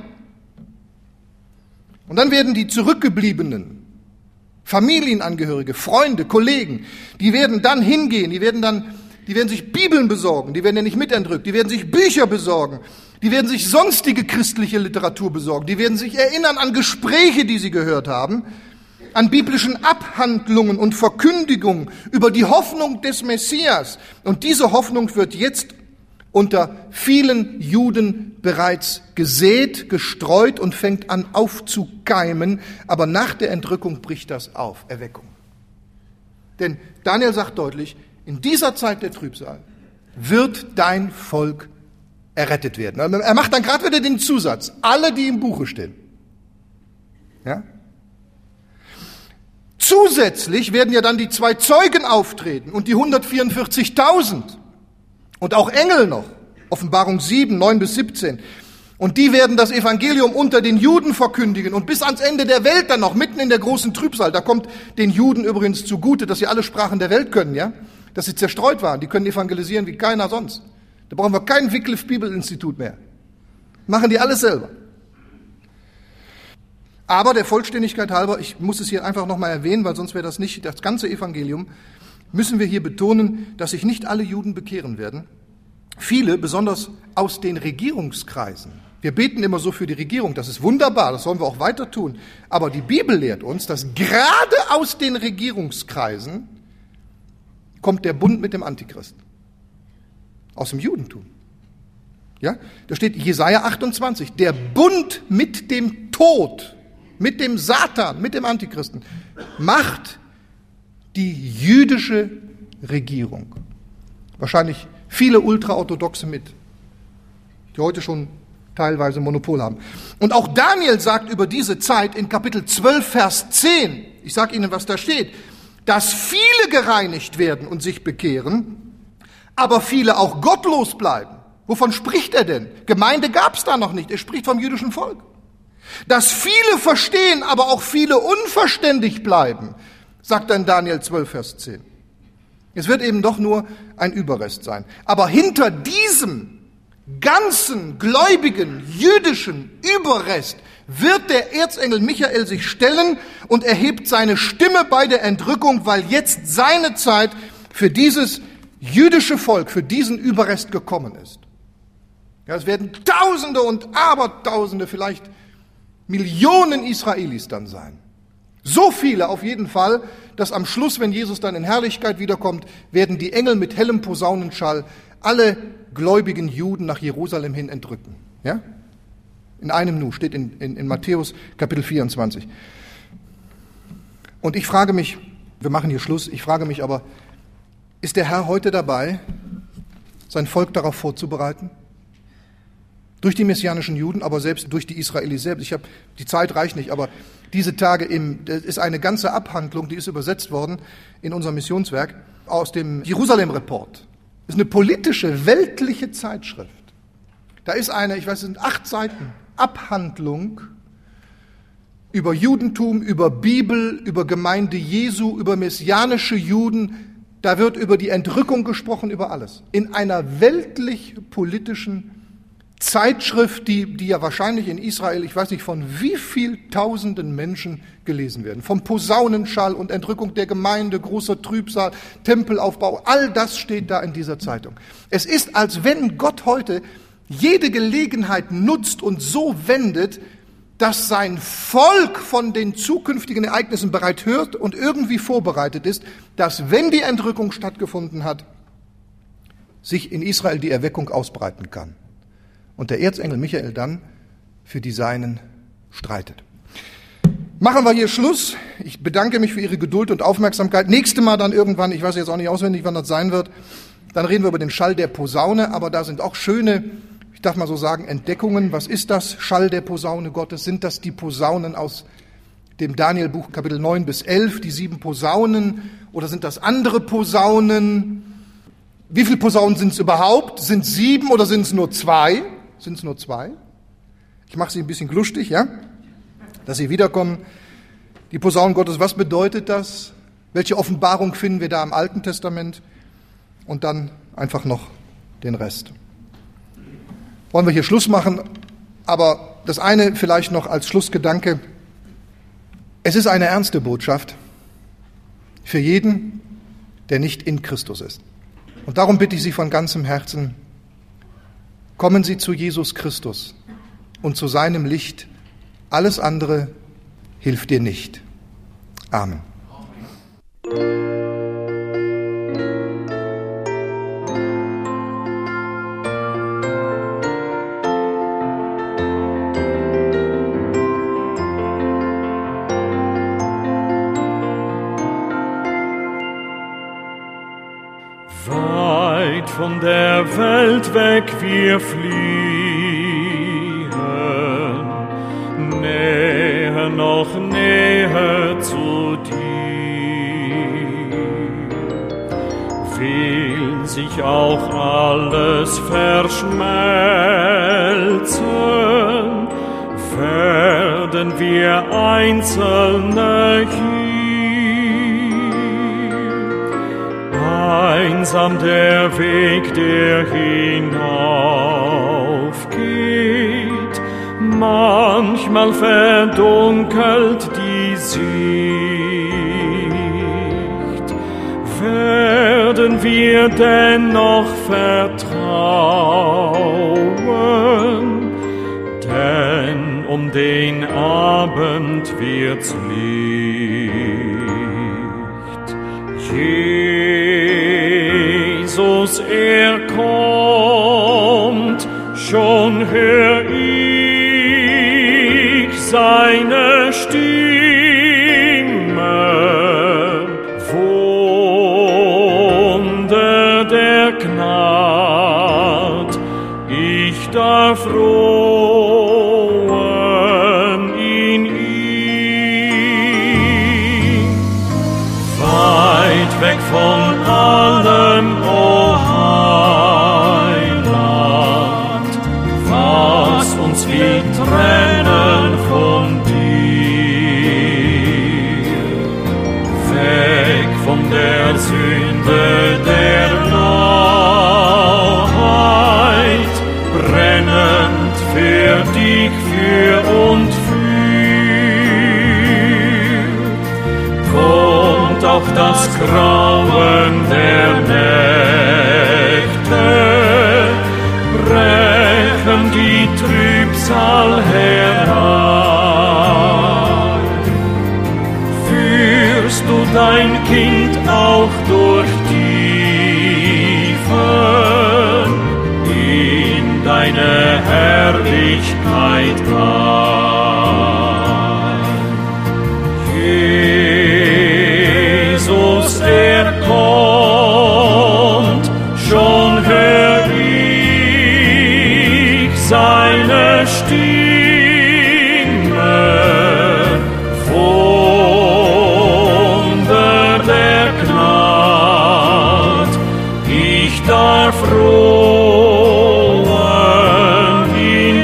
Und dann werden die Zurückgebliebenen, Familienangehörige, Freunde, Kollegen, die werden dann hingehen, die werden dann, die werden sich Bibeln besorgen, die werden ja nicht mitentrückt, die werden sich Bücher besorgen, die werden sich sonstige christliche Literatur besorgen, die werden sich erinnern an Gespräche, die sie gehört haben. an biblischen Abhandlungen und Verkündigungen über die Hoffnung des Messias. Und diese Hoffnung wird jetzt unter vielen Juden bereits gesät, gestreut und fängt an aufzukeimen. Aber nach der Entrückung bricht das auf, Erweckung. Denn Daniel sagt deutlich, in dieser Zeit der Trübsal wird dein Volk errettet werden. Er macht dann gerade wieder den Zusatz, alle, die im Buche stehen. Ja? Zusätzlich werden ja dann die zwei Zeugen auftreten und die hundertvierundvierzigtausend und auch Engel noch, Offenbarung sieben, neun bis siebzehn. Und die werden das Evangelium unter den Juden verkündigen und bis ans Ende der Welt dann noch, mitten in der großen Trübsal. Da kommt den Juden übrigens zugute, dass sie alle Sprachen der Welt können, ja, dass sie zerstreut waren. Die können evangelisieren wie keiner sonst. Da brauchen wir kein Wycliffe Bibelinstitut mehr. Machen die alles selber. Aber der Vollständigkeit halber, ich muss es hier einfach nochmal erwähnen, weil sonst wäre das nicht das ganze Evangelium, müssen wir hier betonen, dass sich nicht alle Juden bekehren werden. Viele, besonders aus den Regierungskreisen. Wir beten immer so für die Regierung, das ist wunderbar, das sollen wir auch weiter tun. Aber die Bibel lehrt uns, dass gerade aus den Regierungskreisen kommt der Bund mit dem Antichristen. Aus dem Judentum. Ja, da steht Jesaja achtundzwanzig, der Bund mit dem Tod, mit dem Satan, mit dem Antichristen, macht die jüdische Regierung. Wahrscheinlich viele Ultraorthodoxe mit, die heute schon teilweise Monopol haben. Und auch Daniel sagt über diese Zeit in Kapitel zwölf, Vers zehn, ich sage Ihnen, was da steht, dass viele gereinigt werden und sich bekehren, aber viele auch gottlos bleiben. Wovon spricht er denn? Gemeinde gab es da noch nicht, er spricht vom jüdischen Volk. Dass viele verstehen, aber auch viele unverständig bleiben, sagt dann Daniel zwölf, Vers zehn. Es wird eben doch nur ein Überrest sein. Aber hinter diesem ganzen gläubigen jüdischen Überrest wird der Erzengel Michael sich stellen und erhebt seine Stimme bei der Entrückung, weil jetzt seine Zeit für dieses jüdische Volk, für diesen Überrest gekommen ist. Ja, es werden Tausende und Abertausende, vielleicht Millionen Israelis dann sein. So viele auf jeden Fall, dass am Schluss, wenn Jesus dann in Herrlichkeit wiederkommt, werden die Engel mit hellem Posaunenschall alle gläubigen Juden nach Jerusalem hin entrücken. Ja? In einem Nu, steht in, in, in Matthäus Kapitel vierundzwanzig. Und ich frage mich, wir machen hier Schluss, ich frage mich aber, ist der Herr heute dabei, sein Volk darauf vorzubereiten? Durch die messianischen Juden, aber selbst durch die Israelis selbst. Ich habe, die Zeit reicht nicht, aber diese Tage im, das ist eine ganze Abhandlung, die ist übersetzt worden in unser Missionswerk aus dem Jerusalem-Report. Das ist eine politische, weltliche Zeitschrift. Da ist eine, ich weiß, es sind acht Seiten Abhandlung über Judentum, über Bibel, über Gemeinde Jesu, über messianische Juden. Da wird über die Entrückung gesprochen, über alles. In einer weltlich-politischen Zeitschrift, die, die ja wahrscheinlich in Israel, ich weiß nicht von wie viel tausenden Menschen gelesen werden. Vom Posaunenschall und Entrückung der Gemeinde, großer Trübsal, Tempelaufbau, all das steht da in dieser Zeitung. Es ist, als wenn Gott heute jede Gelegenheit nutzt und so wendet, dass sein Volk von den zukünftigen Ereignissen bereit hört und irgendwie vorbereitet ist, dass, wenn die Entrückung stattgefunden hat, sich in Israel die Erweckung ausbreiten kann. Und der Erzengel Michael dann für die Seinen streitet. Machen wir hier Schluss. Ich bedanke mich für Ihre Geduld und Aufmerksamkeit. Nächstes Mal dann irgendwann, ich weiß jetzt auch nicht auswendig, wann das sein wird, dann reden wir über den Schall der Posaune, aber da sind auch schöne, ich darf mal so sagen, Entdeckungen. Was ist das Schall der Posaune Gottes? Sind das die Posaunen aus dem Danielbuch Kapitel neun bis elf, die sieben Posaunen, oder sind das andere Posaunen? Wie viele Posaunen sind es überhaupt? Sind es sieben oder sind es nur zwei? Sind es nur zwei? Ich mache sie ein bisschen glustig, ja? Dass sie wiederkommen. Die Posaunen Gottes, was bedeutet das? Welche Offenbarung finden wir da im Alten Testament? Und dann einfach noch den Rest. Wollen wir hier Schluss machen? Aber das eine vielleicht noch als Schlussgedanke. Es ist eine ernste Botschaft für jeden, der nicht in Christus ist. Und darum bitte ich Sie von ganzem Herzen, kommen Sie zu Jesus Christus und zu seinem Licht. Alles andere hilft dir nicht. Amen. Weit von der Welt weg wir fliehen, näher noch näher zu dir. Will sich auch alles verschmelzen, werden wir Einzelne hier. Einsam der Weg, der hinaufgeht, manchmal verdunkelt die Sicht. Werden wir dennoch vertrauen, denn um den Abend wird's Licht. Jesus, er kommt, schon hör ich seine Stimme. Wunder der Gnad, ich darf ruhen in ihm. Weit weg von allem, o Heiland, was uns will trennen von dir. Weg von der Sünde der Neuheit, brennend für dich, für und für. Kommt auch das Grauen der Nächte, brechen die Trübsal herein. Führst du dein Kind auch durch Tiefen in deine Herrlichkeit ein. Jesus, er kommt, schon hör ich seine Stimme. Wunder der Gnad, ich darf ruhen in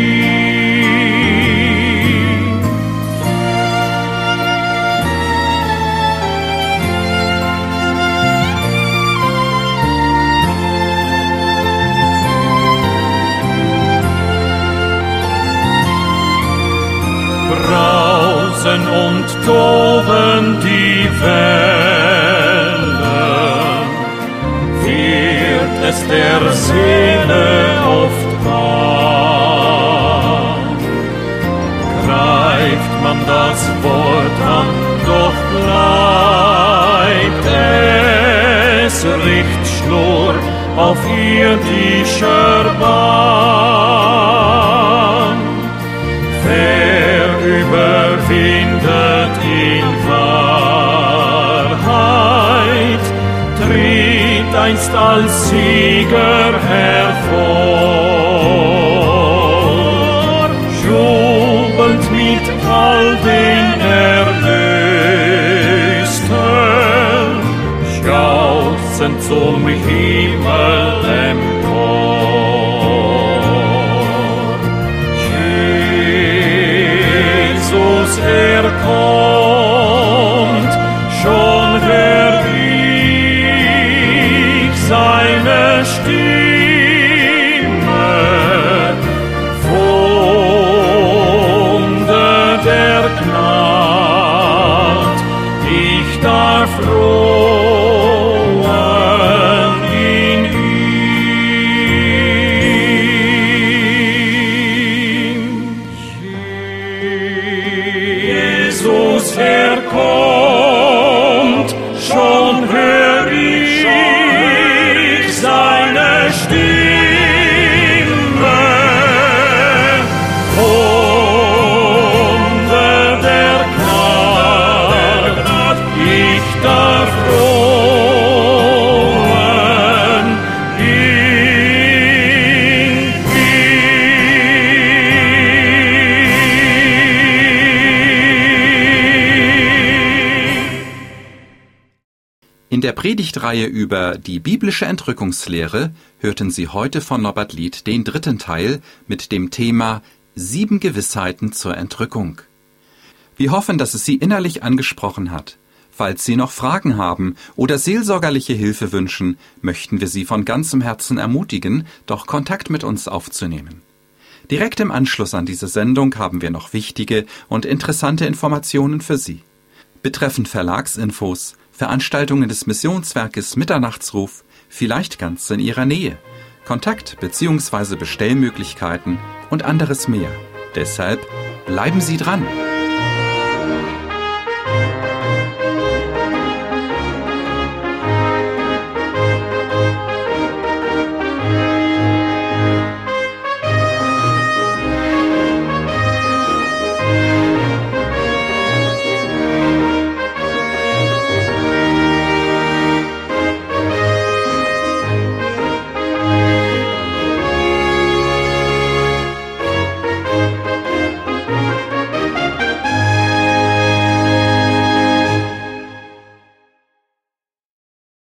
ihm. Brausen und toben die Wellen, wird es der Seele oft an. Greift man das Wort an, doch bleibt es Richtschnur auf irdischer Bahn. Wer überwindet in Wahrheit, tritt einst als Sieger hervor, jubelnd mit all den Erlösten, jauchzend zum Himmel empor. Jesus, er kommt, schon hör ich seine Stimme. Wunder der Gnad, ich darf ruhen in ihm. Jesus, er kommt, Predigtreihe über die biblische Entrückungslehre hörten Sie heute von Norbert Lied den dritten Teil mit dem Thema Sieben Gewissheiten zur Entrückung. Wir hoffen, dass es Sie innerlich angesprochen hat. Falls Sie noch Fragen haben oder seelsorgerliche Hilfe wünschen, möchten wir Sie von ganzem Herzen ermutigen, doch Kontakt mit uns aufzunehmen. Direkt im Anschluss an diese Sendung haben wir noch wichtige und interessante Informationen für Sie. Betreffend Verlagsinfos, Veranstaltungen des Missionswerkes Mitternachtsruf, vielleicht ganz in Ihrer Nähe, Kontakt- bzw. Bestellmöglichkeiten und anderes mehr. Deshalb bleiben Sie dran!